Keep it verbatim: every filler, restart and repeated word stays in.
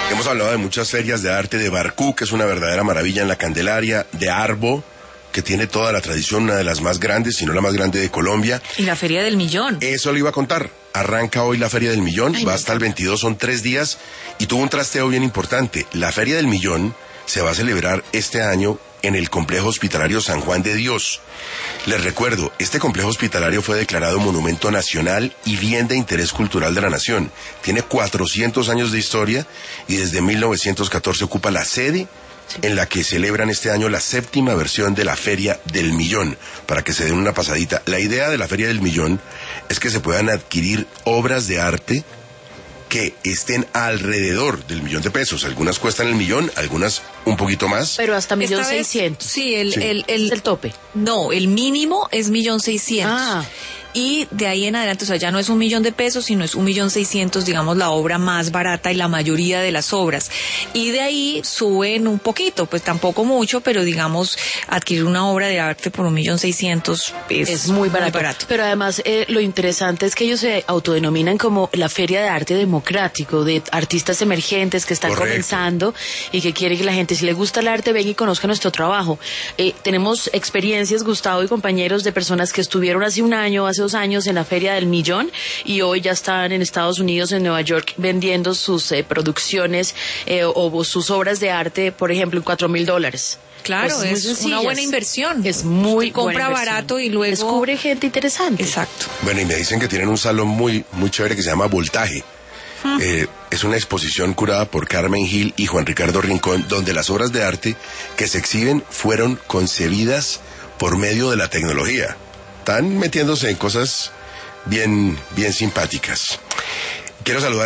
Hemos hablado de muchas ferias de arte, de Barcú, que es una verdadera maravilla en la Candelaria, de Arbo, que tiene toda la tradición, una de las más grandes, si no la más grande de Colombia. Y la Feria del Millón. Eso le iba a contar. Arranca hoy la Feria del Millón, Ay, va hasta el veintidós, son tres días, y tuvo un trasteo bien importante. La Feria del Millón se va a celebrar este año en el Complejo Hospitalario San Juan de Dios. Les recuerdo, este complejo hospitalario fue declarado Monumento Nacional y Bien de Interés Cultural de la Nación. Tiene cuatrocientos años de historia y desde mil novecientos catorce ocupa la sede en la que celebran este año la séptima versión de la Feria del Millón, para que se den una pasadita. La idea de la Feria del Millón es que se puedan adquirir obras de arte que estén alrededor del millón de pesos. Algunas cuestan el millón, algunas un poquito más. Pero hasta millón Esta vez, seiscientos. Sí, el, Sí. el, el, Es el tope. No, el mínimo es millón seiscientos. Ah. Y de ahí en adelante, o sea, ya no es un millón de pesos, sino es un millón seiscientos, digamos, la obra más barata y la mayoría de las obras. Y de ahí suben un poquito, pues tampoco mucho, pero digamos, adquirir una obra de arte por un millón seiscientos es, Es muy barato. muy barato. Pero además, eh, lo interesante es que ellos se autodenominan como la Feria de Arte Democrático, de artistas emergentes que están Correcto. comenzando y que quieren que la gente, si le gusta el arte, venga y conozca nuestro trabajo. Eh, tenemos experiencias, Gustavo y compañeros, de personas que estuvieron hace un año, hace dos años en la Feria del Millón y hoy ya están en Estados Unidos, en Nueva York, vendiendo sus eh, producciones eh, o, o sus obras de arte, por ejemplo, en cuatro mil dólares. Claro, Pues muy es sencillas. una buena inversión. Es muy Usted compra buena inversión. barato y luego descubre gente interesante. Exacto. Bueno, y me dicen que tienen un salón muy, muy chévere que se llama Voltaje. Eh, es una exposición curada por Carmen Gil y Juan Ricardo Rincón, donde las obras de arte que se exhiben fueron concebidas por medio de la tecnología. Están metiéndose en cosas bien, bien simpáticas. Quiero saludar